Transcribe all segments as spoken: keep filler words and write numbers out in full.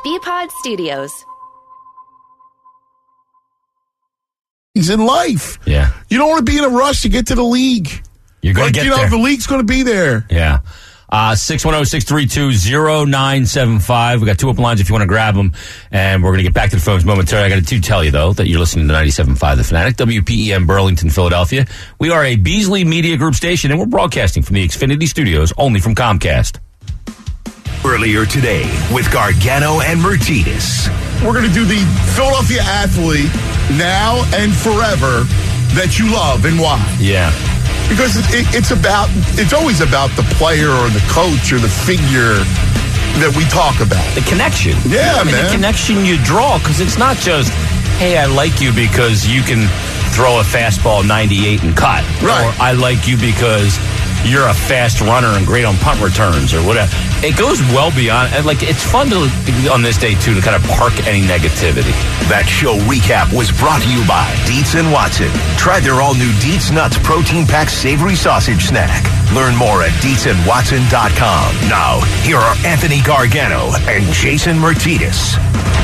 B-Pod Studios. He's in life. Yeah. You don't want to be in a rush to get to the league. You're going like, to get you know, there. The league's going to be there. Yeah. Uh, six one zero, six three two, zero nine seven five. We got two open lines if you want to grab them. And we're going to get back to the phones momentarily. I got to tell you, though, that you're listening to ninety-seven point five The Fanatic, W P E M Burlington, Philadelphia. We are a Beasley Media Group station, and we're broadcasting from the Xfinity Studios, only from Comcast. Earlier today with Gargano and Mercedes. We're going to do the Philadelphia athlete now and forever that you love and why. Yeah. Because it, it's about, it's always about the player or the coach or the figure that we talk about. The connection. Yeah, I mean, man. The connection you draw, because it's not just, hey, I like you because you can throw a fastball ninety-eight and cut. Right. Or I like you because you're a fast runner and great on punt returns or whatever. It goes well beyond, and like, it's fun to, on this day, too, to kind of park any negativity. That show recap was brought to you by Dietz and Watson. Try their all-new Dietz Nuts protein-packed savory sausage snack. Learn more at dietz and watson dot com. Now, here are Anthony Gargano and Jason Mercedes.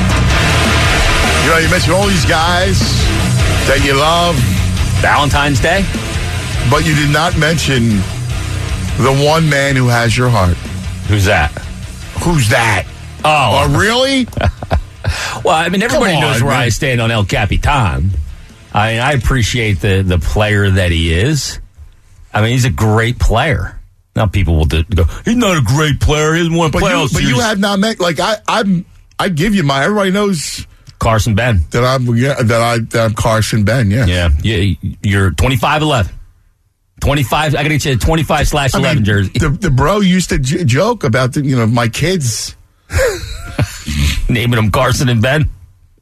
You know, you mentioned all these guys that you love. Valentine's Day? But you did not mention the one man who has your heart. Who's that? Who's that? Oh. Oh, really? Well, I mean, everybody Come on, knows where man. I stand on El Capitan. I mean, I appreciate the, the player that he is. I mean, he's a great player. Now people will do, go, he's not a great player. He doesn't want to But play all you, but series. you have not met, like, I, I'm, I give you my, everybody knows Carson Ben. that I'm, yeah, that I, that I'm Carson Ben, yeah. Yeah, you, you're twenty-five eleven. twenty-five, I got to get you a twenty-five slash I eleven mean, jersey. The, the bro used to j- joke about, the, you know, my kids. Naming them Carson and Ben.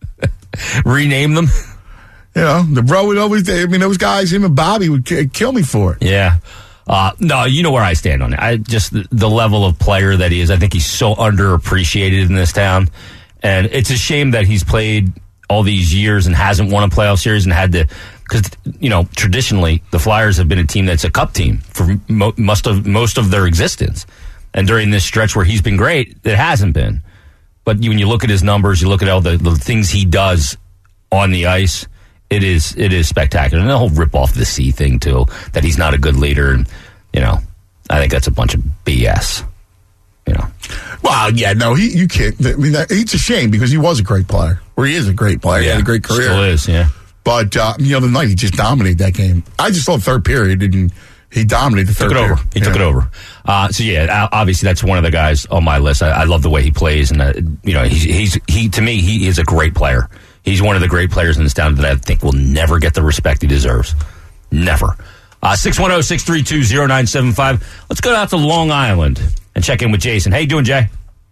Rename them. You know, the bro would always, I mean, those guys, him and Bobby would k- kill me for it. Yeah. Uh, no, you know where I stand on it. I just the, the level of player that he is. I think he's so underappreciated in this town, and it's a shame that he's played all these years and hasn't won a playoff series and had to. Because you know, traditionally the Flyers have been a team that's a cup team for mo- most of most of their existence, and during this stretch where he's been great, it hasn't been. But you, when you look at his numbers, you look at all the, the things he does on the ice. It is it is spectacular. And the whole rip off the C thing, too, that he's not a good leader. And, you know, I think that's a bunch of B S. You know. Well, yeah, no, he you can't. I mean, that, it's a shame because he was a great player. Or he is a great player. He had a great career. Still is, yeah. But uh, the other night, he just dominated that game. I just saw third period, and he dominated the third Took it period. over. He yeah. took it over. Uh, so, yeah, obviously that's one of the guys on my list. I, I love the way he plays. And, uh, you know, he's, he's he to me, he is a great player. He's one of the great players in this town that I think will never get the respect he deserves. Never. Uh, six one zero, six three two, zero nine seven five. Let's go out to Long Island and check in with Jason. How you doing, Jay?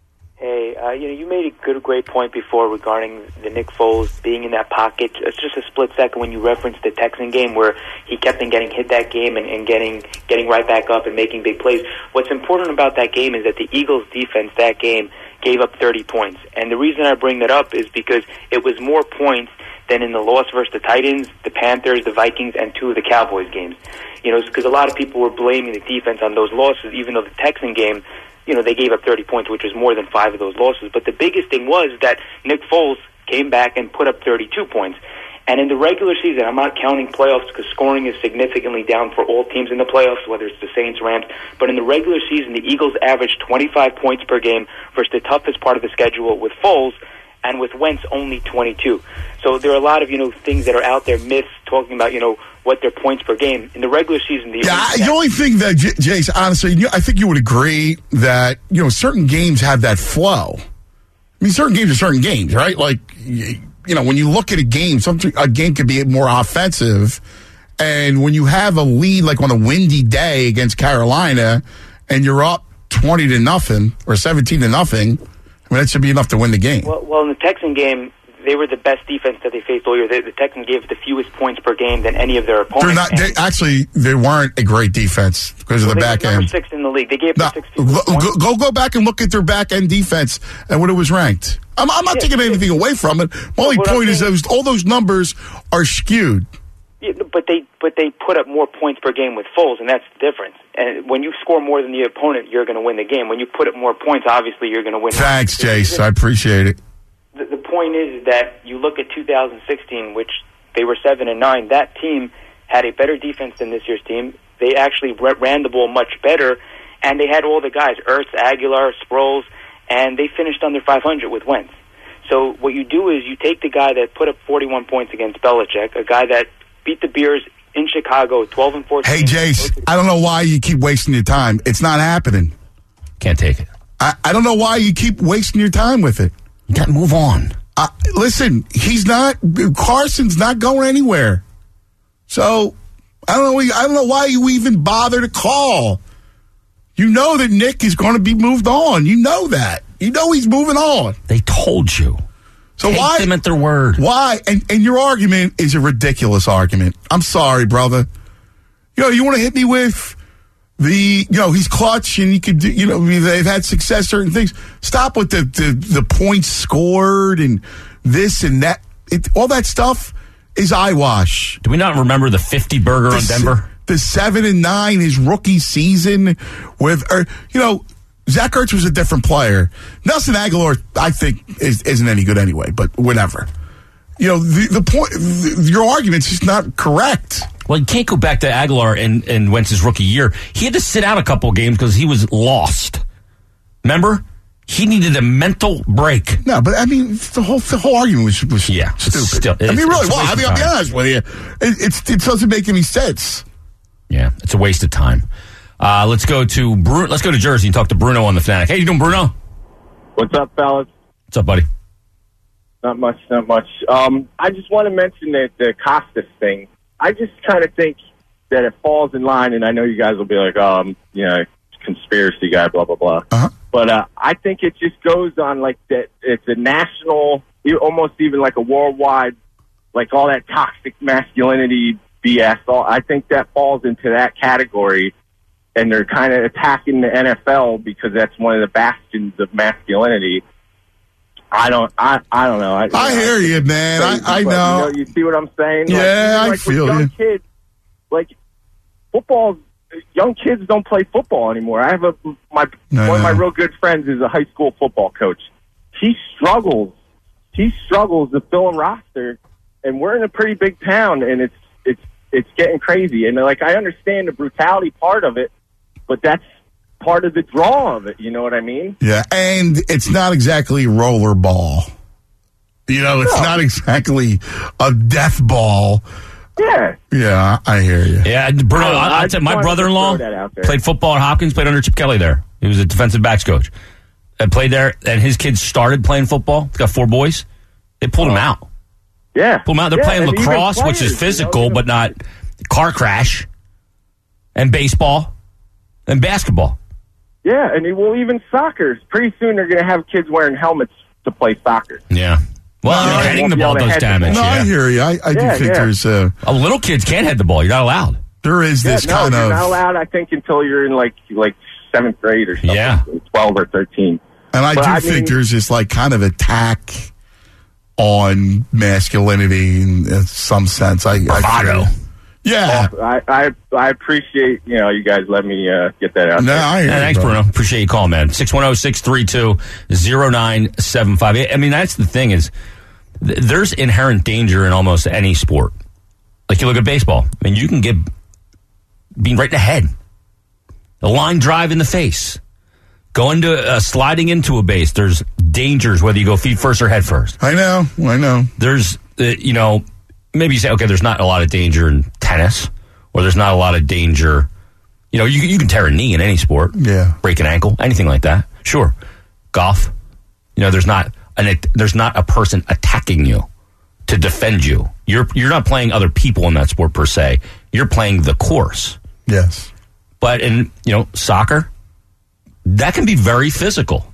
Hey, uh, you know, you made a good, great point before regarding the Nick Foles being in that pocket. It's just a split second when you referenced the Texan game where he kept on getting hit that game and, and getting getting right back up and making big plays. What's important about that game is that the Eagles' defense that game gave up thirty points. And the reason I bring that up is because it was more points than in the loss versus the Titans, the Panthers, the Vikings, and two of the Cowboys games. You know, because a lot of people were blaming the defense on those losses, even though the Texan game, you know, they gave up thirty points, which was more than five of those losses. But the biggest thing was that Nick Foles came back and put up thirty-two points. And in the regular season, I'm not counting playoffs because scoring is significantly down for all teams in the playoffs, whether it's the Saints, Rams. But in the regular season, the Eagles averaged twenty-five points per game versus the toughest part of the schedule with Foles, and with Wentz only twenty-two. So there are a lot of, you know, things that are out there, myths, talking about, you know, what their points per game. In the regular season, the Yeah, I, the only thing that, J- Jace, honestly, you, I think you would agree that, you know, certain games have that flow. I mean, certain games are certain games, right? Like, you, you know, when you look at a game, something a game could be more offensive. And when you have a lead, like on a windy day against Carolina, and you're up twenty to nothing or seventeen to nothing, I mean, that should be enough to win the game. Well, well in the Texan game, they were the best defense that they faced all year. The, the Texans gave the fewest points per game than any of their opponents. They're not. They, actually, they weren't a great defense because of well, the they back were number end. six in the league. They gave No, up sixty go, points. go go back and look at their back end defense and what it was ranked. I'm, I'm not Yeah, taking yeah. anything away from it. My only What I'm point is saying- those all those numbers are skewed. Yeah, but they but they put up more points per game with Foles, and that's the difference. And when you score more than the opponent, you're going to win the game. When you put up more points, obviously you're going to win. Thanks, Jace. I appreciate it. The, the point is that you look at two thousand sixteen, which they were seven and nine. That team had a better defense than this year's team. They actually ran the ball much better, and they had all the guys, Ertz, Aguilar, Sproles, and they finished under five hundred with Wentz. So what you do is you take the guy that put up forty-one points against Belichick, a guy that beat the Bears in Chicago, twelve and fourteen. Hey, Jace, I don't know why you keep wasting your time. It's not happening. Can't take it. I, I don't know why you keep wasting your time with it. You got to move on. Uh, listen, he's not, Carson's not going anywhere. So, I don't know, I don't know why you even bother to call. You know that Nick is going to be moved on. You know that. You know he's moving on. They told you. So Take why? them at their word. Why? And and your argument is a ridiculous argument. I'm sorry, brother. You know, you want to hit me with the, you know, he's clutch and you could do, you know, they've had success, certain things. Stop with the, the, the points scored and this and that. It, all that stuff is eyewash. Do we not remember the fifty burger The on Denver? The seven and nine, his rookie season with, or, you know, Zach Ertz was a different player. Nelson Aguilar, I think, is, isn't any good anyway, but whatever. You know, the, the point, the, your argument's just not correct. Well, you can't go back to Aguilar and, and Wentz's rookie year. He had to sit out a couple of games because he was lost. Remember? He needed a mental break. No, but I mean, the whole the whole argument was, was yeah, stupid. Still, I mean, really, well, I mean, I'll be honest with you. It, it's, it doesn't make any sense. Yeah, it's a waste of time. Uh, let's go to Bru- Let's go to Jersey and talk to Bruno on the Fanatic. Hey, you doing, Bruno? What's up, fellas? What's up, buddy? Not much, not much. Um, I just want to mention that the Costas thing. I just kind of think that it falls in line, and I know you guys will be like, um, you know, conspiracy guy, blah, blah, blah. Uh-huh. But uh, I think it just goes on like that. It's a national, almost even like a worldwide, like all that toxic masculinity B S. All, I think that falls into that category, and they're kind of attacking the N F L because that's one of the bastions of masculinity. I don't. I. I don't know. I, I know, hear you, man. I, I but, know. You know. You see what I'm saying? Yeah, like, I like feel with young you. Kids, like football. Young kids don't play football anymore. I have a my No, one of my no. real good friends is a high school football coach. He struggles. He struggles to fill a roster, and we're in a pretty big town, and it's it's it's getting crazy. And like I understand the brutality part of it, but that's part of the draw of it. You know what I mean? Yeah, and it's not exactly rollerball. You know, it's No. not exactly a death ball. Yeah. Yeah, I hear you. Yeah, Bruno, I- I, I I, just tell my wanted to brother-in-law throw that out there. played football at Hopkins, played under Chip Kelly there. He was a defensive backs coach. And played there, and his kids started playing football. He's got four boys. They pulled him out. Yeah. Pulled him out. They're Yeah, playing and even lacrosse, which players, is physical, you know, even- but not car crash. And baseball. And basketball. Yeah, and it will even soccer. Pretty soon they're going to have kids wearing helmets to play soccer. Yeah. Well, No, you know, I heading won't the be ball able to does head the damage. No, yeah. I hear you. I, I do Yeah, think yeah. there's uh, Oh, little kids can't head the ball. You're not allowed. there is this yeah, no, kind you're of. not allowed, I think, until you're in like like seventh grade or something. Yeah. twelve or thirteen. And I But do I think mean- there's this like kind of attack on masculinity in uh, some sense. I, I Bravado. yeah. I, I I appreciate, you know, you guys let me uh, get that out No, there. I hear Yeah, you, thanks, bro. Bruno. Appreciate you calling, man. six one zero, six three two, zero nine seven five. I mean, that's the thing is th- there's inherent danger in almost any sport. Like you look at baseball. I mean, you can get being right in the head. A line drive in the face. Going to uh, sliding into a base. There's dangers whether you go feet first or head first. I know. I know. There's, uh, you know, maybe you say, okay, there's not a lot of danger in tennis, or there's not a lot of danger. You know, you, you can tear a knee in any sport. Yeah. Break an ankle, anything like that. Sure. Golf. You know, there's not an there's not a person attacking you to defend you. You're you're not playing other people in that sport per se. You're playing the course. Yes. But in, you know, soccer, that can be very physical.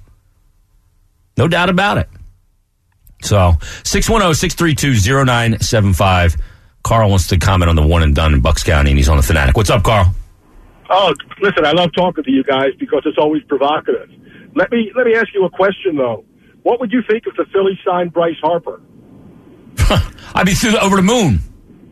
No doubt about it. So, six one zero, six three two, zero nine seven five. Carl wants to comment on the one and done in Bucks County, and he's on the Fanatic. What's up, Carl? Oh, listen, I love talking to you guys because it's always provocative. Let me let me ask you a question, though. What would you think if the Phillies signed Bryce Harper? I'd be through the, over the moon.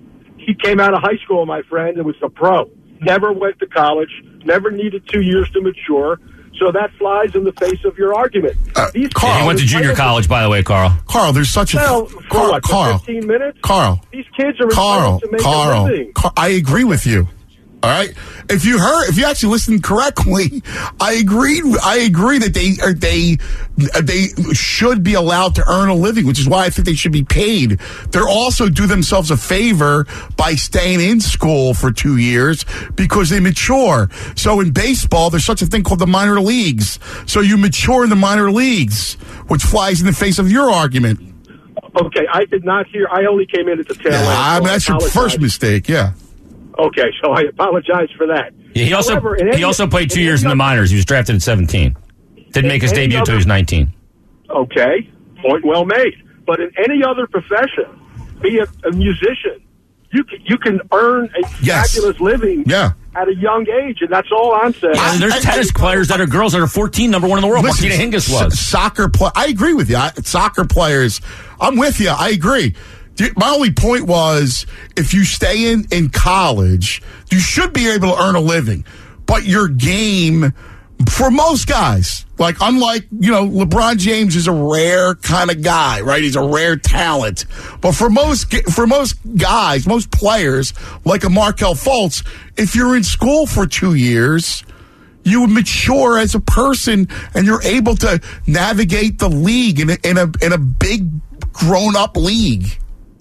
he came out of high school, my friend, and was a pro. Never went to college, never needed two years to mature. So that flies in the face of your argument. Uh, These Carl, Yeah, he went to junior college, by the way, Carl. Carl, there's such a Well, for Carl, what, for Carl, fifteen minutes? Carl, These kids are Carl, entitled to make Carl, a living. Carl, I agree with you. All right. If you heard, if you actually listened correctly, I agreed. I agree that they are they they should be allowed to earn a living, which is why I think they should be paid. They're also do themselves a favor by staying in school for two years because they mature. So in baseball, there's such a thing called the minor leagues. So you mature in the minor leagues, which flies in the face of your argument. Okay, I did not hear. I only came in at the tail end. Yeah, I mean, so that's your apologize. first mistake. Yeah. Okay, so I apologize for that. Yeah, he also However, in he any- also played two in years in any the other- minors. He was drafted at seventeen. Didn't make his in any debut until he other- was nineteen. Okay, point well made. But in any other profession, be it a musician, you can, you can earn a Yes. fabulous living Yeah. at a young age, and that's all I'm saying. Yeah, and there's I- tennis I- players that are girls that are fourteen, number one in the world. Listen, Martina Hingis so- was. soccer play. I agree with you. I, soccer players. I'm with you. I agree. The- My only point was, if you stay in in college, you should be able to earn a living. But your game, for most guys, like unlike you know, LeBron James is a rare kind of guy, right? He's a rare talent. But for most for most guys, most players, like a Markelle Fultz, if you're in school for two years. You mature as a person, and you're able to navigate the league in a in a, in a big, grown-up league.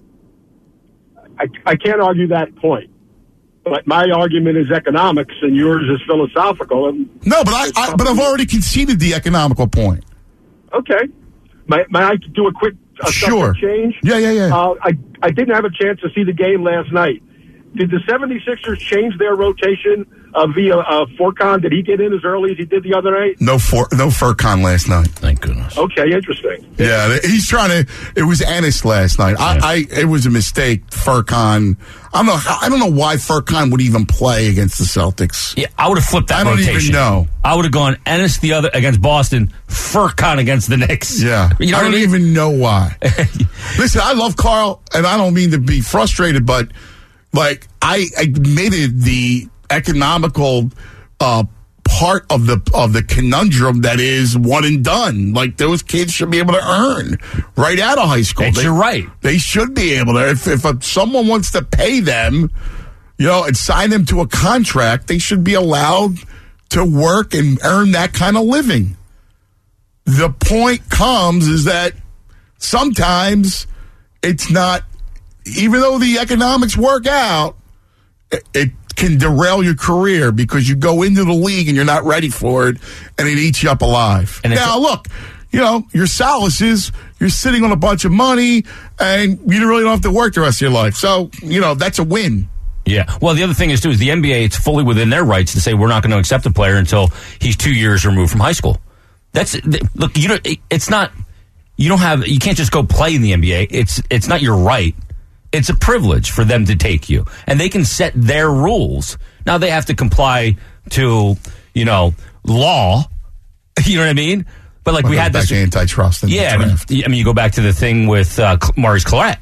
I, I can't argue that point. But my argument is economics, and yours is philosophical. And No, but I, I but I've already conceded the economical point. okay, may, may I do a quick uh, Sure. subject change? Yeah, yeah, yeah. Uh, I I didn't have a chance to see the game last night. Did the seventy-sixers change their rotation uh, via uh, Furkan? Did he get in as early as he did the other night? No for, no Furkan last night. Thank goodness. Okay, interesting. Yeah, he's trying to. It was Ennis last night. I, I it was a mistake. Furkan. I don't know. how- I don't know why Furkan would even play against the Celtics. Yeah, I would have flipped that I don't even rotation. know. I would have gone Ennis the other against Boston, Furkan against the Knicks. Yeah, you know I what I don't mean? even know why. Listen, I love Carl, and I don't mean to be frustrated, but like I, I made it the economical uh, part of the of the conundrum that is one and done. Like those kids should be able to earn right out of high school. That's They- you're right. They should be able to. If if uh, someone wants to pay them, you know, and sign them to a contract, they should be allowed to work and earn that kind of living. The point comes is that sometimes it's not, even though the economics work out, it, it can derail your career because you go into the league and you're not ready for it, and it eats you up alive. And it's- now, look, you know, your solace is you're sitting on a bunch of money and you really don't have to work the rest of your life. So, you know, that's a win. Yeah. Well, the other thing is, too, is the N B A, it's fully within their rights to say we're not going to accept a player until he's two years removed from high school. That's, look, you know, it's not, you don't have, you can't just go play in the N B A. It's, it's not your right. It's a privilege for them to take you. And they can set their rules. Now they have to comply to, you know, law. You know what I mean? But like Well, we goes had back this. to antitrust and Yeah. I mean, draft. I mean, you go back to the thing with uh, Maurice Claret.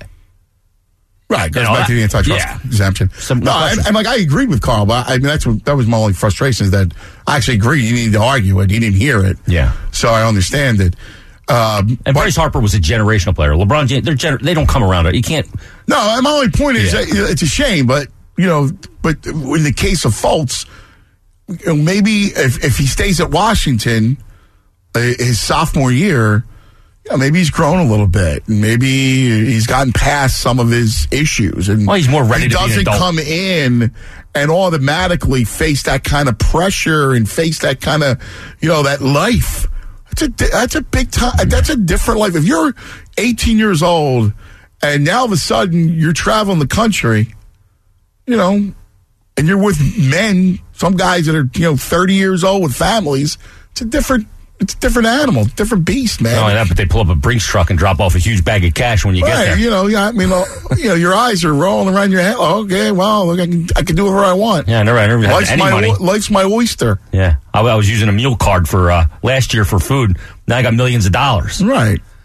Right, goes And all back to the that. antitrust Yeah. exemption. Some- no, and, and like I agreed with Carl, but I mean that's what, that was my only frustration is that I actually agree. You needed to argue it. He didn't hear it. Yeah. So I understand it. Um, And but- Bryce Harper was a generational player. LeBron James, they're gener- they don't come around. You can't. No, and my only point is Yeah. that, you know, it's a shame, but you know, but in the case of Fultz, you know, maybe if if he stays at Washington uh, his sophomore year, you know, maybe he's grown a little bit, and maybe he's gotten past some of his issues, and Well, he's more ready he to be an doesn't adult. come in and automatically face that kind of pressure and face that kind of, you know, that life. That's a di- that's a big time. That's a different life. If you're eighteen years old and now all of a sudden you're traveling the country, you know, and you're with men, some guys that are, you know, thirty years old with families, it's a different, it's a different animal, different beast, man. Not only that, but they pull up a Brinks truck and drop off a huge bag of cash when you get Right, there. you know, yeah, I mean, uh, you know, your eyes are rolling around your head. Oh, okay, well, look, I can, I can do whatever I want. Yeah, I never, I never had Life's any my, money. life's my oyster. Yeah, I, I was using a meal card for uh, last year for food. Now I got millions of dollars. Right.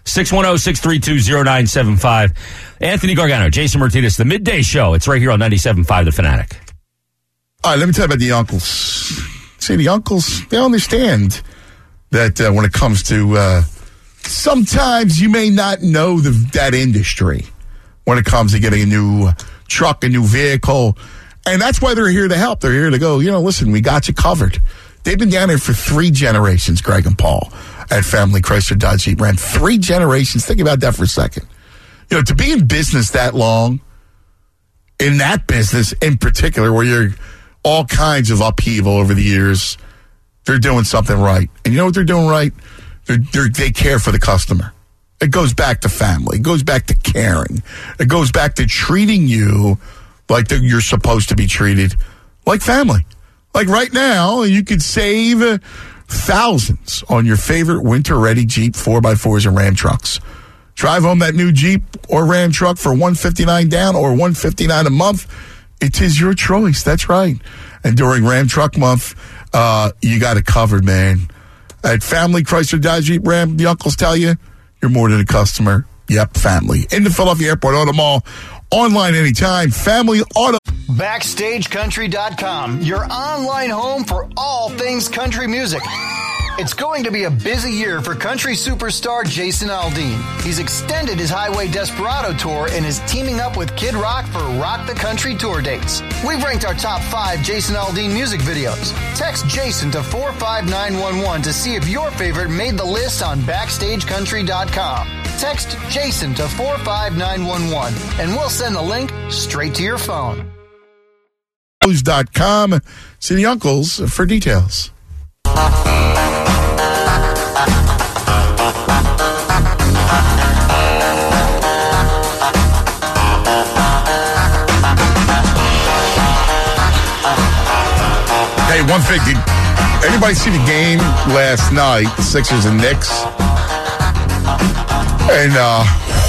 six one zero, six three two, zero nine seven five. Anthony Gargano, Jason Martinez, the Midday Show. It's right here on ninety-seven point five The Fanatic. All right, let me tell you about the uncles. See, the uncles, they understand that uh, when it comes to uh, sometimes you may not know the, that industry when it comes to getting a new truck, a new vehicle. And that's why they're here to help. They're here to go, you know, listen, we got you covered. They've been down here for three generations, Greg and Paul, at Family Chrysler Dodge Jeep Ram. Three generations. Think about that for a second. You know, to be in business that long, in that business in particular, where you're all kinds of upheaval over the years, they're doing something right. And you know what they're doing right? They're, they're, they care for the customer. It goes back to family. It goes back to caring. It goes back to treating you like the, you're supposed to be treated, like family. Like right now, you could save thousands on your favorite winter-ready Jeep four by fours and Ram trucks. Drive home that new Jeep or Ram truck for one hundred fifty-nine dollars down or one hundred fifty-nine dollars a month. It is your choice. That's right. And during Ram Truck Month, uh, you got it covered, man. At Family Chrysler Dodge Jeep Ram, the uncles tell you, you're more than a customer. Yep, family. In the Philadelphia Airport Auto Mall. Online anytime. Family Auto. Backstage Country dot com, your online home for all things country music. It's going to be a busy year for country superstar Jason Aldean. He's extended his Highway Desperado tour and is teaming up with Kid Rock for Rock the Country tour dates. We've ranked our top five Jason Aldean music videos. Text Jason to four five nine one one to see if your favorite made the list on Backstage Country dot com. Text Jason to four five nine one one and we'll send the link straight to your phone. dot com. See the uncles for details. Hey, one thing. Did anybody see the game last night? The Sixers and Knicks? And uh,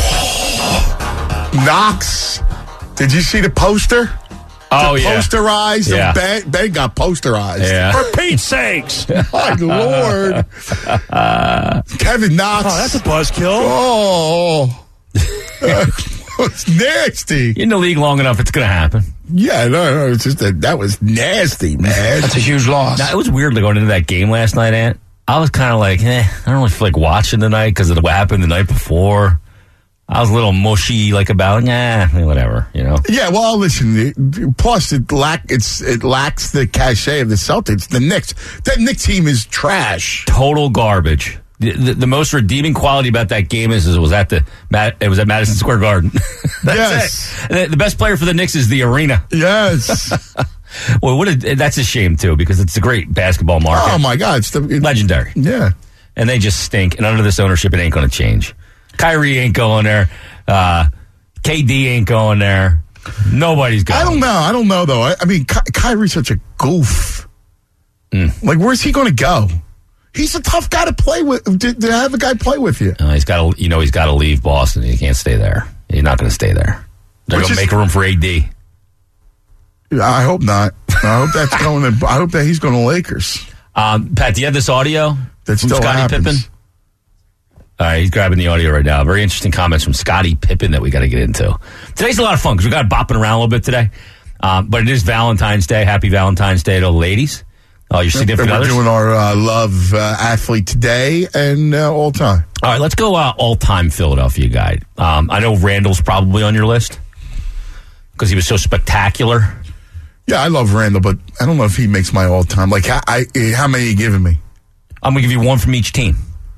Knox, did you see the poster? Oh, the yeah. Posterized. Yeah. Ben, ben got posterized. Yeah. For Pete's sakes. My Lord. Kevin Knox. Oh, that's a buzzkill. Oh. It's nasty. In the league long enough, it's going to happen. Yeah, no, no. It's just that that was nasty, man. That's a huge loss. Now, it was weird going into that game last night, Ant. I was kind of like, eh, I don't really feel like watching tonight because of what happened the night before. I was a little mushy, like about, nah, whatever, you know. Yeah, well, listen. It, plus, it lack it's it lacks the cachet of the Celtics. The Knicks, that Knicks team is trash. Total garbage. The, the, the most redeeming quality about that game is, is it was at the it was at Madison Square Garden. That's Yes. it. The, the best player for the Knicks is the arena. Yes. Well, what a, that's a shame too because it's a great basketball market. Oh my God, it's the, it, Legendary. Yeah. And they just stink. And under this ownership, it ain't going to change. Kyrie ain't going there. Uh, K D ain't going there. Nobody's going. I don't know. I don't know though. I, I mean, Ky- Kyrie's such a goof. Mm. Like, where's he going to go? He's a tough guy to play with. To, to have a guy play with you. Uh, he's got to. You know, he's got to leave Boston. He can't stay there. He's not going to stay there. They're going to make room for A D. I hope not. I hope that's going to. I hope that he's going to Lakers. Um, Pat, do you have this audio That from still Scottie happens. Pippen? All right, he's grabbing the audio right now. Very interesting comments from Scottie Pippen that we got to get into. Today's a lot of fun because we got bopping around a little bit today. Um, but it is Valentine's Day. Happy Valentine's Day to the ladies. Oh, your significant We're others. doing our uh, love uh, athlete today and uh, all time. All right, let's go uh, all-time Philadelphia guy. Um, I know Randall's probably on your list because he was so spectacular. Yeah, I love Randall, but I don't know if he makes my all time. Like, how, I, how many are you giving me? I'm going to give you one from each team.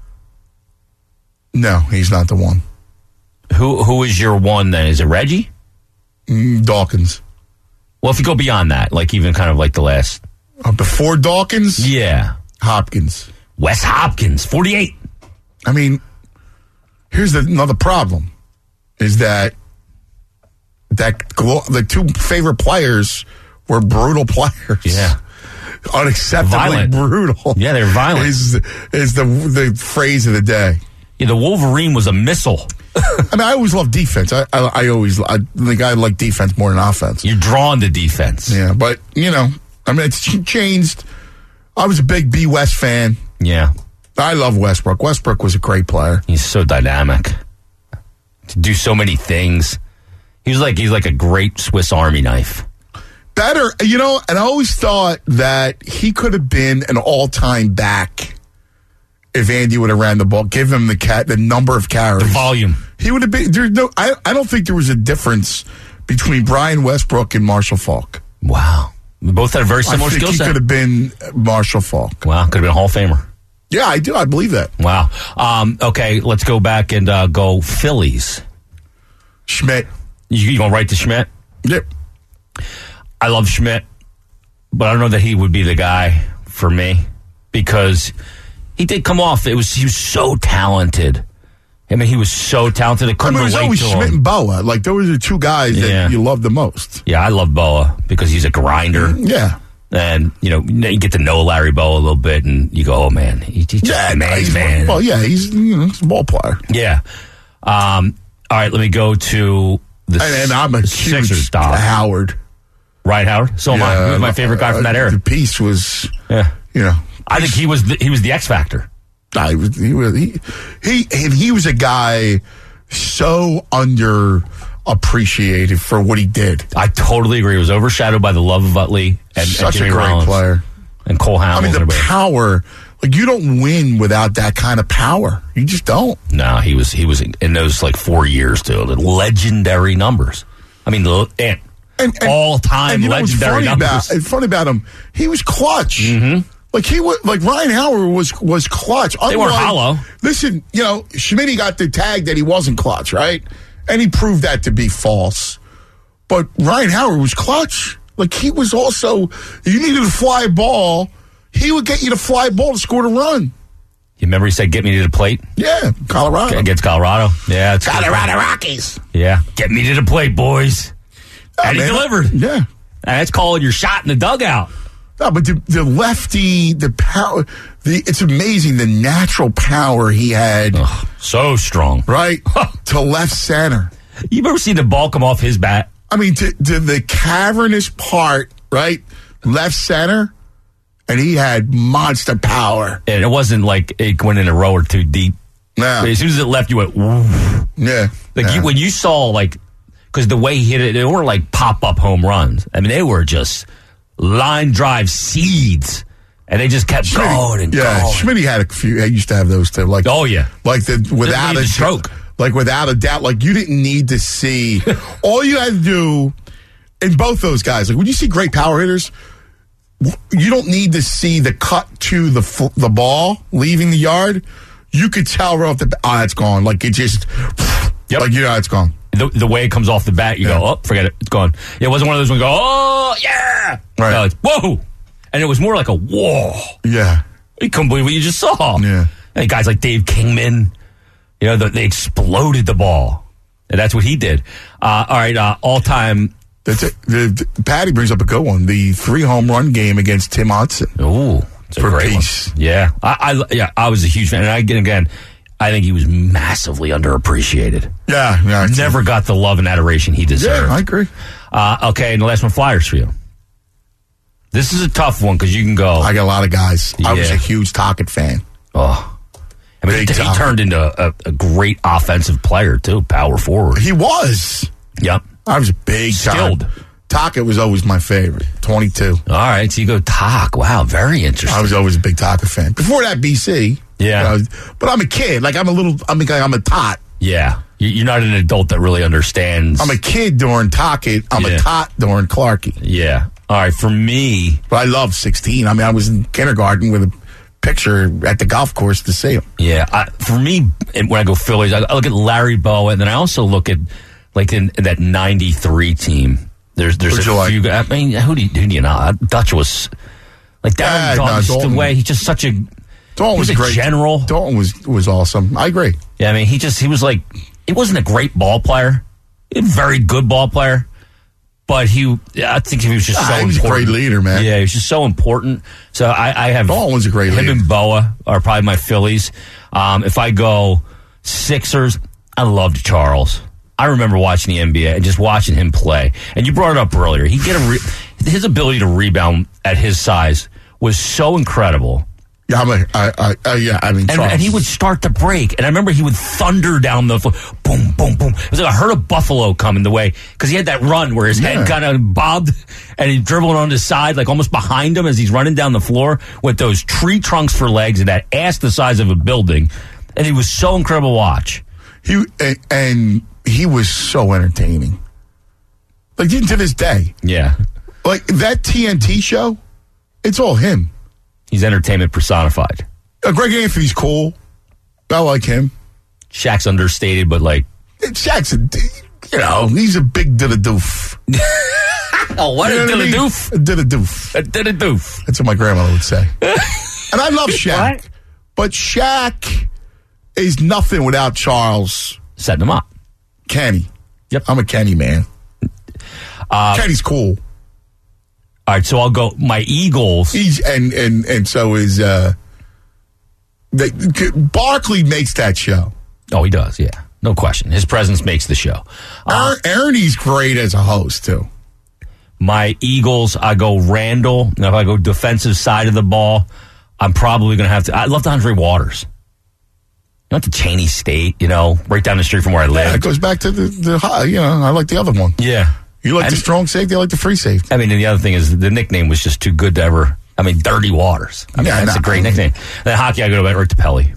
No, he's not the one. Who Who is your one then? Is it Reggie? Mm, Dawkins. Well, if you go beyond that, like even kind of like the last. Uh, before Dawkins? Yeah. Hopkins. Wes Hopkins, forty-eight. I mean, here's the, another problem, is that that the two favorite players were brutal players. Yeah. Unacceptably Violent. brutal. Yeah, they're violent. Is, is the, the phrase of the day. Yeah, the Wolverine was a missile. I mean, I always love defense. I, I, I always, I think I like defense more than offense. You're drawn to defense. Yeah, but, you know, I mean, it's changed. I was a big B. West fan. Yeah. I love Westbrook. Westbrook was a great player. He's so dynamic. To do so many things. He's like he's like a great Swiss Army knife. Better, you know, and I always thought that he could have been an all-time back if Andy would have ran the ball, give him the cat, the number of carries, the volume. He would have been. There's no. I, I don't think there was a difference between Brian Westbrook and Marshall Faulk. Wow, we both had a very similar I think skill he set. could have been Marshall Faulk. Wow, could have been a Hall of Famer. Yeah, I do. I believe that. Wow. Um, okay, let's go back and uh, go Phillies. Schmidt. You, you going right to Schmidt? Yep. I love Schmidt, but I don't know that he would be the guy for me because he did come off. It was he was so talented. I mean, he was so talented. I couldn't I mean, it was relate always to Schmidt him. and Boa. Like, those are the two guys that Yeah. you love the most. Yeah, I love Boa because he's a grinder. Yeah. And, you know, you get to know Larry Boa a little bit, and you go, oh, man, he, he's just Yeah, a man's he's, man. Well, yeah, he's, you know, he's a ball player. Yeah. Um, all right, let me go to the And, and I'm a Sixers huge dog. Howard. Ryan Howard? So am I. He was my favorite guy from that era. The piece was, Yeah. you know. I think he was the, he was the X factor. I was, he was he he and he was a guy so underappreciated for what he did. I totally agree. He was overshadowed by the love of Utley and, Such and Jimmy a great Rollins player. and Cole I Hamels. mean, the and everybody. power. Like, you don't win without that kind of power. You just don't. No, he was he was in those like four years too. The legendary numbers. I mean, the and, And, and all time and you know what's legendary funny numbers. about, and funny about him, he was clutch. Mm-hmm. Like he was, like Ryan Howard was was clutch. They were Unlike- hollow. Listen, you know, Schmitty got the tag that he wasn't clutch, right? And he proved that to be false. But Ryan Howard was clutch. Like, he was also, you needed a fly ball, he would get you the fly ball to score the run. You remember he said, "Get me to the plate." Yeah, Colorado Against Colorado. Yeah, it's Colorado Rockies. Yeah, get me to the plate, boys. Oh, and he man. delivered. Yeah. And that's calling your shot in the dugout. No, but the, the lefty, the power, the it's amazing the natural power he had, Ugh, so strong. right, to left center. You ever seen the ball come off his bat? I mean, to, to the cavernous part, right, left center, and he had monster power. And it wasn't like it went in a row or two deep. Yeah, As soon as it left, you went, woo. yeah. Like yeah. you, when you saw, like, because the way he hit it, they weren't like pop up home runs. I mean, they were just line drive seeds, and they just kept going and yeah, going. Schmitty had a few. He used to have those too. Like, Oh, yeah. like the without need a a stroke. like without a doubt. Like, you didn't need to see. All you had to do, in both those guys, like when you see great power hitters, you don't need to see the cut to the f- the ball leaving the yard. You could tell right off the bat, oh, it's gone. Like, it just, Yep. like, you know, it's gone. The, the way it comes off the bat, you Yeah. go, oh, forget it, it's gone. It wasn't one of those ones go, oh, yeah. Right. No, it's, whoa. And it was more like a whoa. Yeah, You couldn't believe what you just saw. Yeah. And guys like Dave Kingman, you know, the, they exploded the ball. And that's what he did. Uh, all right, uh, all time. that's it. The, the, Patty brings up a good one. The three home run game against Tim Hudson. Ooh, it's a For great peace. one. Yeah, I, I, yeah, I was a huge fan. And I, again, again, I think he was massively underappreciated. Yeah, yeah. it's- Never got the love and adoration he deserved. Yeah, I agree. Uh, okay, and the last one, Flyers for you. This is a tough one because you can go. I got a lot of guys. I was Yeah. a huge Tocchet fan. Oh, I mean, Big he, he time. turned into a, a great offensive player too, power forward. He was. Yep, I was a big Skilled. time. Tocchet was always my favorite. twenty-two. all right. So you go Talk. Wow, very interesting. I was always a big Tocchet fan. Before that, B C. Yeah. You know, but I'm a kid. Like, I'm a little, I'm a, I'm a tot. yeah, You- you're not an adult that really understands. I'm a kid during Tocchet. I'm Yeah. a tot during Clarkie. yeah. All right, for me, But I love sixteen. I mean, I was in kindergarten with a picture at the golf course to see him. yeah. I, for me, and when I go Phillies, I, I look at Larry Bowa, and then I also look at like in, in that ninety-three team. There's there's Who'd a you like? few guys. I mean, who do you, who do you know? Dutch was like Darren Yeah, Dalton, no, just Dalton. the way he's just such a. Dalton was He's a great. general. Dalton was was awesome. I agree. Yeah, I mean, he just he was like he wasn't a great ball player, he was a very good ball player, but he I think he was just Ah, so he was a important. great leader, man. Yeah, he was just so important. So I, I have Dalton was a great him leader. and Boa are probably my Phillies. Um, if I go Sixers, I loved Charles. I remember watching the N B A and just watching him play. And you brought it up earlier. He get a re- his ability to rebound at his size was so incredible. Yeah, I'm a, I, I, uh, yeah, I mean, And, and he would start to break. And I remember he would thunder down the floor. Boom, boom, boom. It was like I heard a buffalo coming the way because he had that run where his Yeah. head kind of bobbed and he dribbled on his side, like almost behind him as he's running down the floor with those tree trunks for legs and that ass the size of a building. And he was so incredible to watch. He and, and he was so entertaining. Like even to this day, Yeah. like that T N T show, it's all him. He's entertainment personified. Uh, Greg Anthony's cool. I like him. Shaq's understated, but like. Shaq's a, you know, he's a big did-a-doof. Oh, what You a know what I mean? did-a-doof. A did-a-doof. A did-a-doof. That's what my grandmother would say. And I love Shaq. What? But Shaq is nothing without Charles Setting him up. Kenny. Yep. I'm a Kenny man. Uh, Kenny's cool. All right, so I'll go. My Eagles. He's and and and so is uh they, Barkley makes that show. Oh, he does, yeah. No question. His presence makes the show. Uh, Er- Ernie's great as a host too. my Eagles, I go Randall. Now, if I go defensive side of the ball, I'm probably going to have to. I love Andre Waters. Not the Cheney State, you know, right down the street from where I live. Yeah, it goes back to the, the high, you know, I like the other one. Yeah. You like And- the strong safety, I like the free safety. I mean, and the other thing is the nickname was just too good to ever. I mean, Dirty Waters. I mean, Yeah, that's no. a great nickname. Then hockey, I go to Rick Pelly.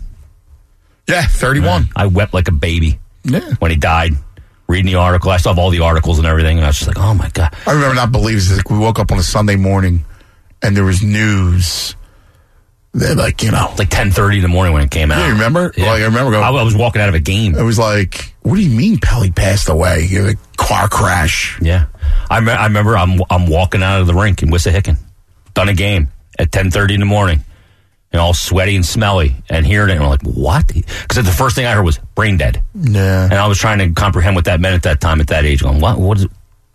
Yeah, thirty-one. I wept like a baby Yeah. when he died. Reading the article, I still have all the articles and everything, and I was just like, "Oh my god!" I remember not believing this. Like we woke up on a Sunday morning and there was news. They're like, you know, Like ten thirty in the morning when it came out. Yeah, you remember? Yeah. Like, I remember going- I, I was walking out of a game. it was like, what do you mean Pelly passed away? You know, the car crash. Yeah, I, me- I remember I'm I'm walking out of the rink in Wissahickon, done a game at ten thirty in the morning, and all sweaty and smelly, and hearing it, and I'm like, what? Because the first thing I heard was brain dead, Yeah. and I was trying to comprehend what that meant at that time, at that age. Going, what? What is it?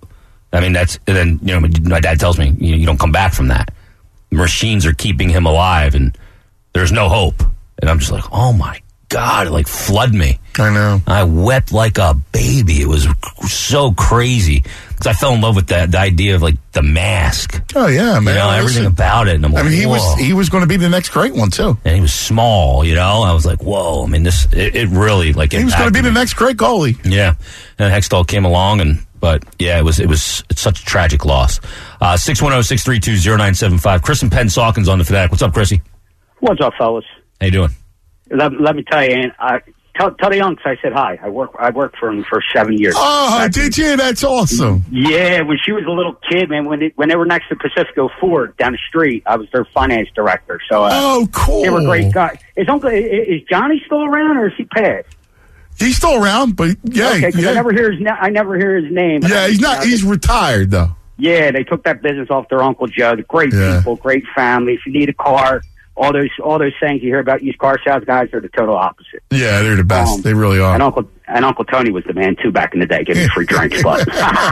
I mean, that's and then you know my dad tells me you know, you don't come back from that. Machines are keeping him alive, and there's no hope. And I'm just like, oh my god, it like flood me. I know. I wept like a baby. It was so crazy because I fell in love with that the idea of like the mask. Oh yeah, man. You know, everything Listen, about it. And I'm I like, mean, he whoa. was he was going to be the next great one too. and he was small. You know, I was like, whoa. I mean, this it, it really like He was going to be impacted the me. next great goalie. Yeah, and Hextall came along, and but yeah, it was it was it's such a tragic loss. Uh, six one zero six three two zero nine seven five. Chris and Penn Sawkins on the Fanatic. What's up, Chrissy? What's up, fellas? How you doing? Let, let me tell you, and I tell, tell the Youngs I said hi. I work I worked for him for seven years. Oh, did you? That's awesome. Yeah, when she was a little kid, man, when they, when they were next to Pacifico Ford down the street, I was their finance director. So uh, Oh, cool. they were great guys. Is Uncle is, is Johnny still around, or is he passed? He's still around, but yeah, Okay, because yeah. I never hear his na- I never hear his name. yeah, he's not. He's retired though. Yeah, they took that business off their Uncle Joe. The great Yeah. people, great family. If you need a car, all those all those things you hear about used car sales guys are the total opposite. Yeah, they're the best. Um, they really are. And Uncle and Uncle Tony was the man too back in the day, giving free drinks. But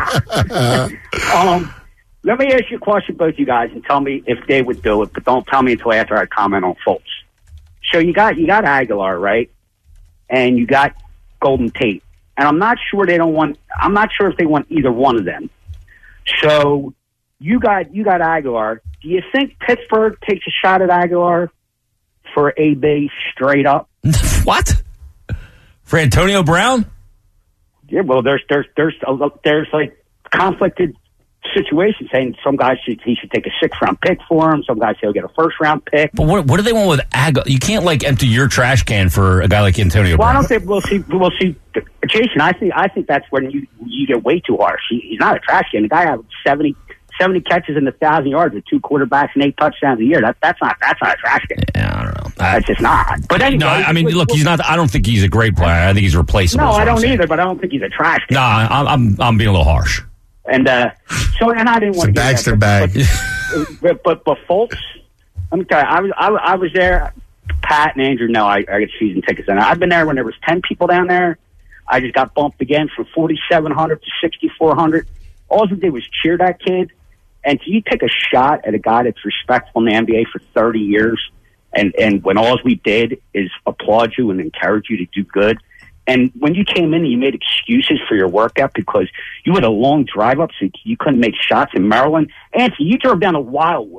um, let me ask you a question, both you guys, and tell me if they would do it. But don't tell me until after I comment on Fultz. So you got you got Aguilar, right? And you got Golden Tate, and I'm not sure they don't want. I'm not sure if they want either one of them. So you got you got Aguilar. Do you think Pittsburgh takes a shot at Aguilar for A B straight up? What? For Antonio Brown? Yeah, well, there's there's there's a, there's like conflicted situations saying some guys should he should take a six round pick for him. Some guys say he'll get a first round pick. But what, what do they want with Aguilar? You can't like empty your trash can for a guy like Antonio Well, I Brown. don't think we'll see. We'll see, Jason. I think I think that's when you you get way too harsh. He, he's not a trash can. The guy had seventy, seventy catches in the thousand yards with two quarterbacks and eight touchdowns a year. That that's not that's not a trash can. Yeah, I don't know. I, That's just not. But anyway, no, I I mean, look, he's not. I don't think he's a great player. I think he's replaceable. No, is what I I'm don't saying. either. But I don't think he's a trash can. No, I'm, I'm I'm being a little harsh. And uh, so, and I didn't want a to get Baxter that, bag. But, but, but but Fultz, let me tell you, I was I, was- I was there. Pat and Andrew, no, I, I got season tickets, and I've been there when there was ten people down there. I just got bumped again from forty seven hundred to sixty four hundred. All we did was cheer that kid. And can you take a shot at a guy that's respectful in the N B A for thirty years, and and when all we did is applaud you and encourage you to do good? And when you came in, you made excuses for your workout because you had a long drive up, so you couldn't make shots in Maryland. Anthony, you drove down to Wildwood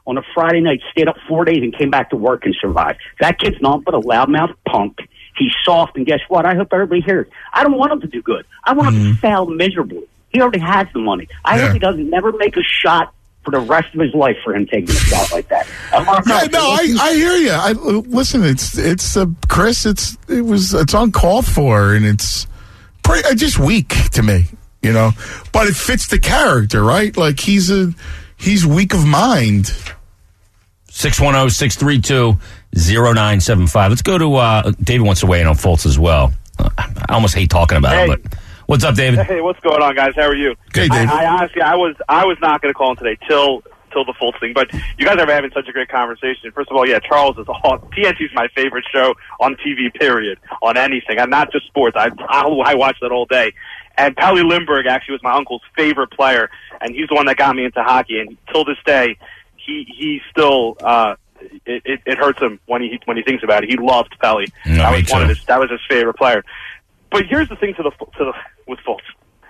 on a Friday night, stayed up four days, and came back to work and survived. That kid's not but a loudmouth punk. He's soft, and guess what? I hope everybody hears. I don't want him to do good. I want him to fail miserably. He already has the money. I Yeah. hope he doesn't never make a shot for the rest of his life for him taking a shot like that. I'm not- Yeah, no, I, I hear you. I, listen, it's it's uh, Chris. It's it was it's uncalled for, and it's pretty uh, just weak to me, you know. But it fits the character, right? Like he's a he's weak of mind. six one zero, six three two, zero nine seven five. Let's go to uh, David wants to weigh in on Fultz as well. Uh, I almost hate talking about Hey. him, but what's up, David? Hey, what's going on, guys? How are you? Hey, David. I, I honestly, I was, I was not going to call in today till, till the Fultz thing, but you guys are having such a great conversation. First of all, yeah, Charles is awesome. T N T is my favorite show on T V. Period. On anything, and not just sports. I, I, I watch that all day. And Pelle Lindbergh actually was my uncle's favorite player, and he's the one that got me into hockey. And till this day, he he still. Uh, It, it, it hurts him when he when he thinks about it. He loved Pelle. No, that me was one of too. his that was his favorite player. But here's the thing to the to the with Fultz.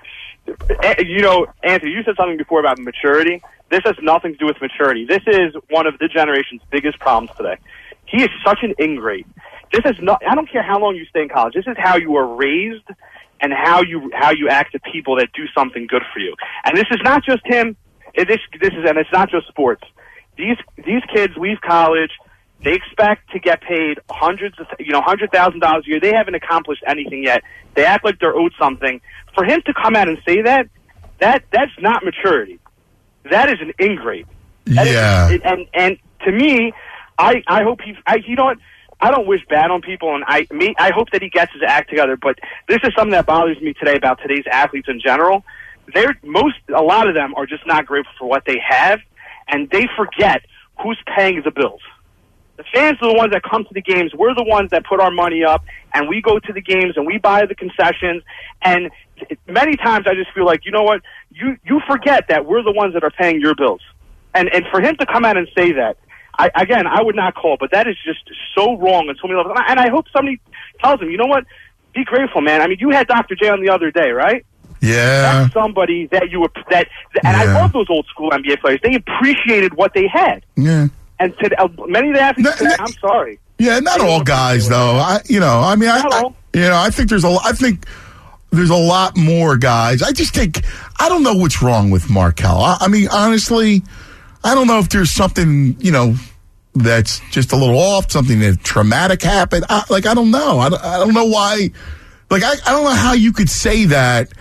Eh, You know, Anthony, you said something before about maturity. This has nothing to do with maturity. This is one of the generation's biggest problems today. He is such an ingrate. This is not. I don't care how long you stay in college. This is how you are raised and how you how you act to people that do something good for you. And this is not just him. It- This this is and it's not just sports. These these kids leave college. They expect to get paid hundreds of you know hundred thousand dollars a year. They haven't accomplished anything yet. They act like they're owed something. For him to come out and say that, that that's not maturity. That is an ingrate. That is- Yeah. and and to me, I I hope he I you know what. I don't wish bad on people, and I me I hope that he gets his act together. But this is something that bothers me today about today's athletes in general. They're most a lot of them are just not grateful for what they have, and they forget who's paying the bills. The fans are the ones that come to the games. We're the ones that put our money up, and we go to the games and we buy the concessions. And many times I just feel like, you know what, you you forget that we're the ones that are paying your bills. And and for him to come out and say that. I, again, I would not call, but that is just so wrong on so many levels. And I, and I hope somebody tells him, you know what? Be grateful, man. I mean, you had Doctor J on the other day, right? Yeah. That's somebody that you were that, and I Yeah. love those old school N B A players. They appreciated what they had, Yeah. and to, uh, many of the athletes. No, no. I'm sorry. Yeah, not all guys though. I, you know, I mean, I, Not I, all. you know, I think there's a, I think there's a lot more guys. I just think I don't know what's wrong with Markelle. I, I mean, honestly, I don't know if there's something, you know, that's just a little off. Something that traumatic happened. I, like I don't know. I, don't- I don't know why. Like I, I don't know how you could say that.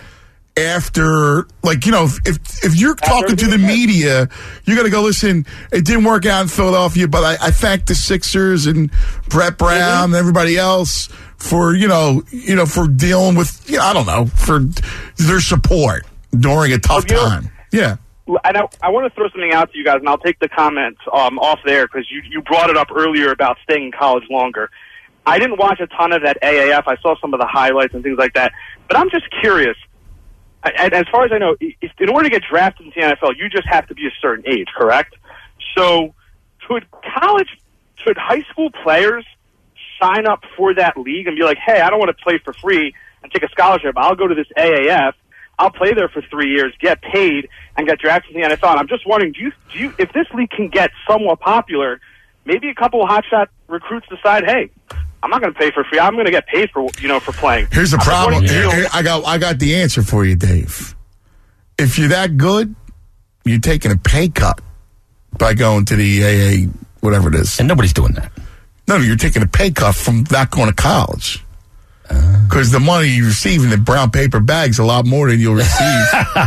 After, like, you know, if if, if you're talking to the media, you're going to go, listen, it didn't work out in Philadelphia, but I, I thank the Sixers and Brett Brown Mm-hmm. and everybody else for, you know, you know, for dealing with, you know, I don't know, for their support during a tough Well, you know- time. Yeah. And I, I want to throw something out to you guys, and I'll take the comments um, off there because you, you brought it up earlier about staying in college longer. I didn't watch a ton of that A A F. I saw some of the highlights and things like that. But I'm just curious. I, as far as I know, if, in order to get drafted into the N F L, you just have to be a certain age, correct? So should college, should high school players sign up for that league and be like, hey, I don't want to play for free and take a scholarship. I'll go to this A A F. I'll play there for three years, get paid, and get drafted in the N F L. And I'm just wondering, do you, do you, if this league can get somewhat popular, maybe a couple of hotshot recruits decide, hey, I'm not going to pay for free. I'm going to get paid for, you know, for playing. Here's the I'm just problem. wondering, Here- you know, here- I got I got the answer for you, Dave. If you're that good, you're taking a pay cut by going to the A A, whatever it is. And nobody's doing that. No, you're taking a pay cut from not going to college. Because the money you receive in the brown paper bag's a lot more than you'll receive.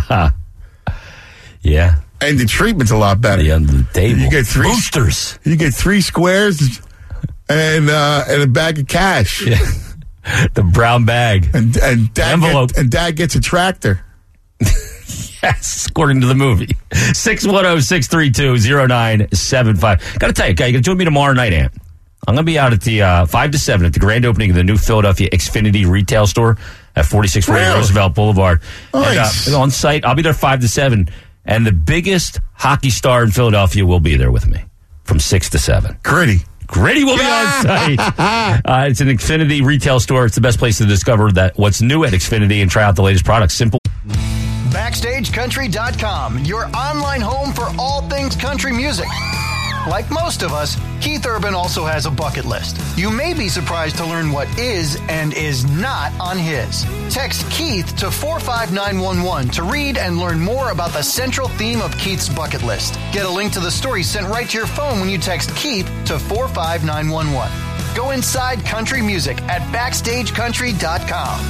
Yeah. And the treatment's a lot better. The under the table. You get three boosters. You get three squares and uh, and a bag of cash. Yeah. The brown bag. And and dad Envelope. Get, and dad gets a tractor. Yes, according to the movie. six one zero, six three two, zero nine seven five. Got to tell you, guy, you're going to join me tomorrow night, Ant. I'm going to be out at the uh, five to seven at the grand opening of the new Philadelphia Xfinity retail store at forty-six forty Really? Roosevelt Boulevard. Nice. And, uh, on site, I'll be there five to seven. And the biggest hockey star in Philadelphia will be there with me from six to seven. Gritty. Gritty will be on site. Uh, it's an Xfinity retail store. It's the best place to discover that what's new at Xfinity and try out the latest products. Simple. Backstage Country dot com, your online home for all things country music. Like most of us, Keith Urban also has a bucket list. You may be surprised to learn what is and is not on his. Text Keith to four five nine one one to read and learn more about the central theme of Keith's bucket list. Get a link to the story sent right to your phone when you text Keith to four five nine one one. Go inside country music at backstage country dot com.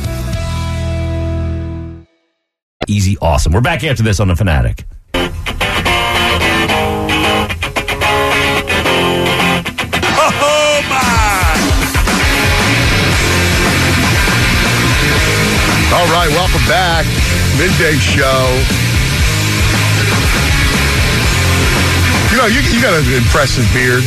Easy, awesome. We're back after this on The Fanatic. Oh, my! All right, welcome back. Midday show. You know, you, you got an impressive beard.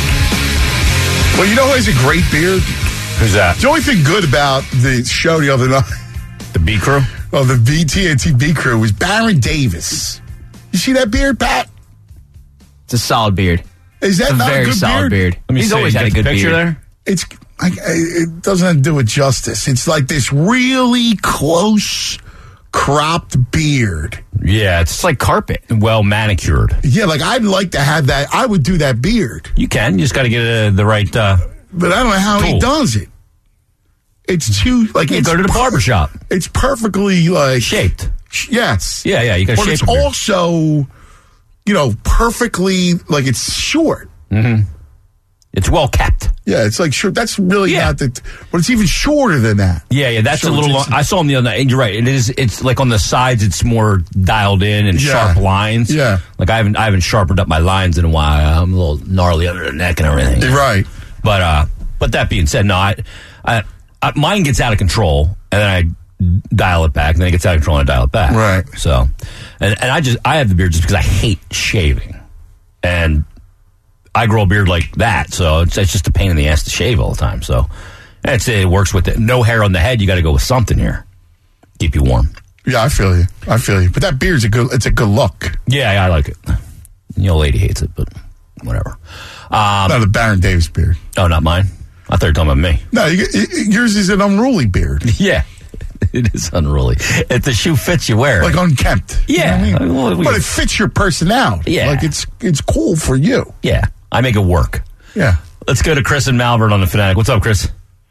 Well, you know who has a great beard? Who's that? The only thing good about the show the other night, The B Crew? well, the B T N T B Crew, was Baron Davis. You see that beard, Pat? It's a solid beard. Is that It's a not very a good solid beard? beard. Let me He's see. always You had a got the good picture beard. there? It's like, it doesn't do it justice. It's like this really close cropped beard. Yeah, it's It's like carpet. well manicured. Yeah, like I'd like to have that. I would do that beard, You can. You just got to get uh, the right. Uh, but I don't know how he Cool. does it. It's too like you it's go to the per- barbershop. It's perfectly like Shaped. sh- Yes. Yeah, yeah. You got to But shape it's a beard. also, you know, perfectly like it's short. It's well kept. Yeah, it's like short. That's really Yeah. not the. But it's even shorter than that. Yeah, yeah. That's So a little. it's- Long. I saw him the other night. And you're right. It is. It's like on the sides. It's more dialed in and Yeah. sharp lines. Yeah. Like I haven't. I haven't sharpened up my lines in a while. I'm a little gnarly under the neck and everything. Right. But uh, but that being said, no, I, I, I mine gets out of control, and then I dial it back, and then it gets out of control, and I dial it back. Right. So, and and I just I have the beard just because I hate shaving, and I grow a beard like that, so it's it's just a pain in the ass to shave all the time. So, it's it works with it. No hair on the head. You got to go with something here. Keep you warm. Yeah, I feel you. I feel you. But that beard's a good. It's a good look. Yeah, yeah I like it. The old lady hates it, but whatever. Um, Not the Baron Davis beard. oh, not mine. I thought you were talking about me. No, you, y- yours is an unruly beard, Yeah, it is unruly. If the shoe fits, you wear it. like unkempt. You Yeah. know what I mean? Well, we- but it fits your personality. Yeah. like it's it's cool for you. Yeah, I make it work. Yeah. Let's go to Chris and Malvern on the Fanatic. What's up, Chris?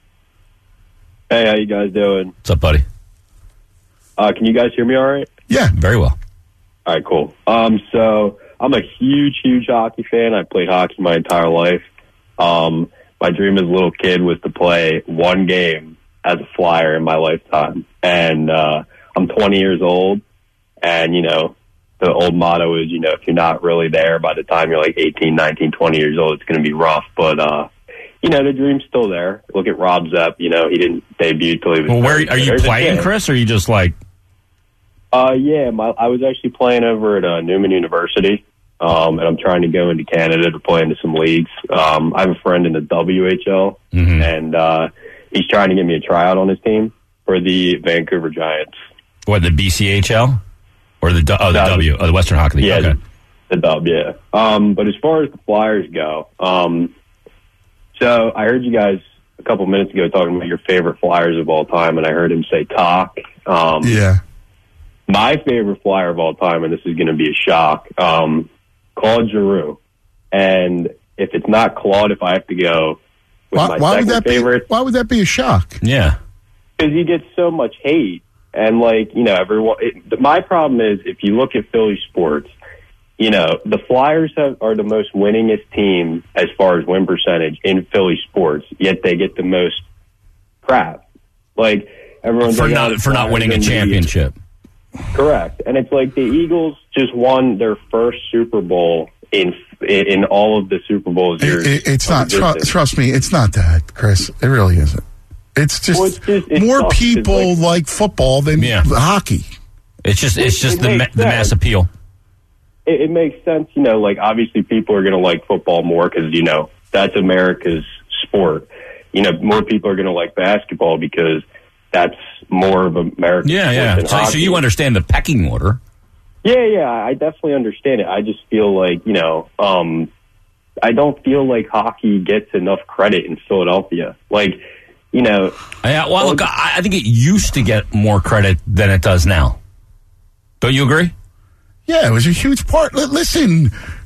Hey, how you guys doing? What's up, buddy? Uh, can you guys hear me all right? Yeah. Very well. All right, cool. Um, so I'm a huge, huge hockey fan. I played hockey my entire life. Um, my dream as a little kid was to play one game as a Flyer in my lifetime. And uh, I'm twenty years old, and, you know, the old motto is, you know, if you're not really there by the time you're like eighteen, nineteen, twenty years old, it's going to be rough. But, uh, you know, the dream's still there. Look at Rob Zepp. You know, he didn't debut till he was Well, where thirty. are you There's a playing, chance. Chris? Or are you just like? Uh, yeah, my, I was actually playing over at uh, Newman University, um, and I'm trying to go into Canada to play into some leagues. Um, I have a friend in the W H L, Mhm. and uh, he's trying to get me a tryout on his team for the Vancouver Giants. What, the B C H L or the du- oh the No, W oh the Western Hockey League? Yeah, Okay. the, the W, yeah. Um, but as far as the Flyers go, um, so I heard you guys a couple minutes ago talking about your favorite Flyers of all time, and I heard him say Talk. Um, Yeah. My favorite Flyer of all time, and this is going to be a shock, um, Claude Giroux. And if it's not Claude, if I have to go with Why, my why would second that favorite, be? Why would that be a shock? Yeah. because he gets so much hate. And, like, you know, everyone. It, my problem is if you look at Philly sports, you know, the Flyers have, are the most winningest team as far as win percentage in Philly sports, yet they get the most crap. Like, everyone's For like, oh, not the for not Flyers winning are a the championship. Correct. And it's like the Eagles just won their first Super Bowl in in all of the Super Bowls. It, years it, it's of not. Tru- existence. trust me, it's not that, Chris. It really isn't. It's just, Well, it's just- it more sucks. It's people like- like, football than Yeah. hockey. It's just it's It- just it the ma- makes the mass sense. appeal. It, it makes sense, you know, like obviously people are going to like football more because, you know, that's America's sport. You know, more people are going to like basketball because that's more of America's Yeah, sport yeah. than So, so hockey. you understand the pecking order. Yeah, yeah, I definitely understand it. I just feel like, you know, um, I don't feel like hockey gets enough credit in Philadelphia. Like, you know. Yeah, well, look, I, I think it used to get more credit than it does now. Don't you agree? Yeah, it was a huge part. Li- Listen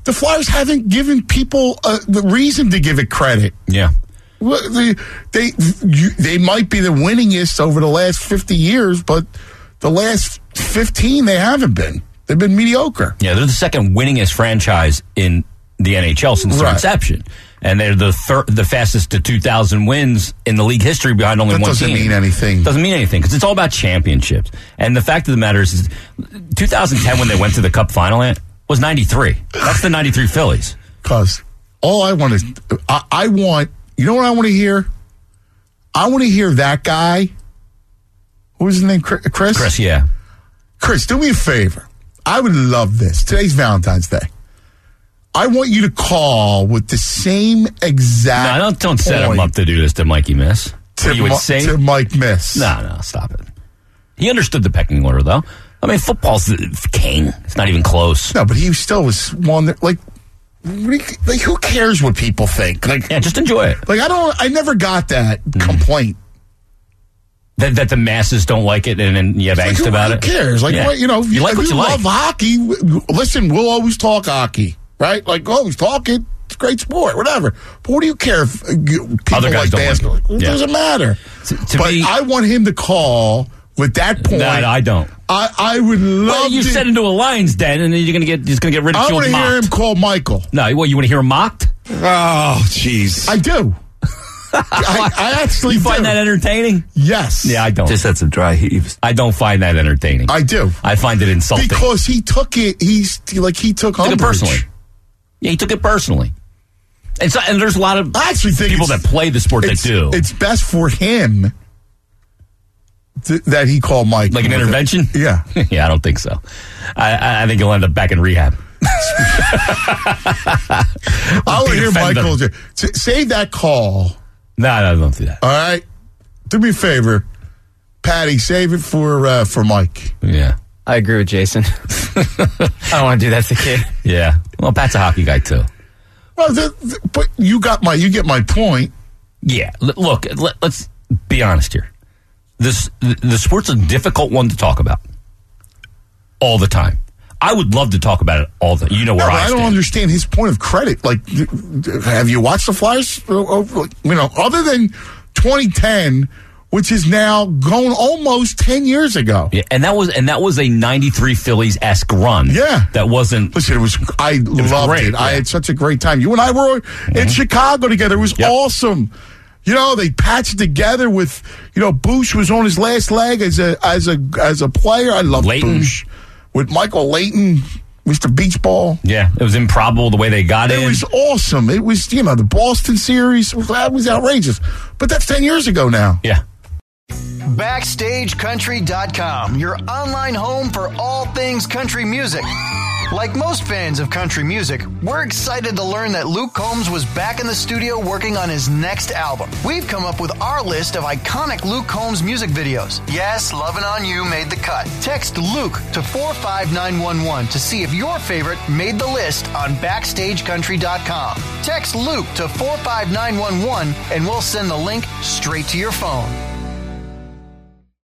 the Flyers haven't given people uh, the reason to give it credit. Yeah. Well, they, they, you, they might be the winningest over the last fifty years, but the last fifteen, they haven't been. They've been mediocre. Yeah, they're the second winningest franchise in the N H L since Right. their inception. And they're the third, the fastest to two thousand wins in the league history behind only That one doesn't team. mean anything. Doesn't mean anything because it's all about championships. And the fact of the matter is, is two thousand ten when they went to the Cup final Ant, was ninety-three. That's the ninety-three Phillies. Because all I want is, I, I want, you know what I want to hear? I want to hear that guy. What was his name? Chris? Chris, yeah. Chris, do me a favor. I would love this. Today's Valentine's Day. I want you to call with the same exact. No, don't don't set him point up to do this to Mikey Miss. To, Are you Mi- insane? to Mike Miss. No, no, stop it. He understood the pecking order, though. I mean, football's the king. It's not even close. No, but he still was one that, like, like who cares what people think? Like, yeah, just enjoy it. Like, I don't. I never got that mm. complaint. That, that the masses don't like it and, and you have like, angst who, about who it? Who cares? Like, yeah. what, you know, you, you like if what you, you love like. hockey, listen, we'll always talk hockey, right? Like, always talk it. It's a great sport, whatever. But what do you care if uh, people Other guys like don't basketball? like it. It Yeah. doesn't matter. To, to but be, I want him to call with that point. No, I don't. I, I would love well, you to. set into a lion's den, and then you're going to get he's going to get ridiculed. I want to hear him call Michael. No, what you want to hear him mocked? Oh, jeez. I do. I, I actually you find do. that entertaining? Yes. Yeah, I don't. Just had some dry heaves. I don't find that entertaining. I do. I find it insulting because he took it. He's like he took, took it personally. Yeah, he took it personally. And so, and there's a lot of I actually think people that play the sport that do. It's best for him th- that he called Mike. Like an intervention? It. Yeah. Yeah, I don't think so. I, I think he'll end up back in rehab. I want to hear Michael. J- save that call. No, no, don't do that. All right. Do me a favor. Patty, save it for uh, for Mike. Yeah. I agree with Jason. I don't want to do that to the kid. Yeah. Well, Pat's a hockey guy, too. Well, the, the, but you got my you get my point. Yeah. L- look, let, let's be honest here. This the, the sport's a difficult one to talk about all the time. I would love to talk about it all the You know where no, I I stand. don't understand his point of credit. Like, have you watched the Flyers? You know, other than twenty ten, which is now going almost ten years ago. Yeah, and that was and that was a ninety-three Phillies-esque run. Yeah. That wasn't... Listen, it was... I it was loved great, it. yeah. I had such a great time. You and I were mm-hmm. in Chicago together. It was yep. awesome. You know, they patched together with, you know, Bush was on his last leg as a as a as a player. I love Bush. With Michael Leighton, Mister Beach Ball. Yeah, it was improbable the way they got it in. It was awesome. It was, you know, the Boston series. That was outrageous. But that's ten years ago now. Yeah. Backstage Country dot com, your online home for all things country music. Like most fans of country music, we're excited to learn that Luke Combs was back in the studio working on his next album. We've come up with our list of iconic Luke Combs music videos. Yes, Lovin' On You made the cut. Text Luke to four five nine one one to see if your favorite made the list on Backstage Country dot com. Text Luke to four five nine one one and we'll send the link straight to your phone.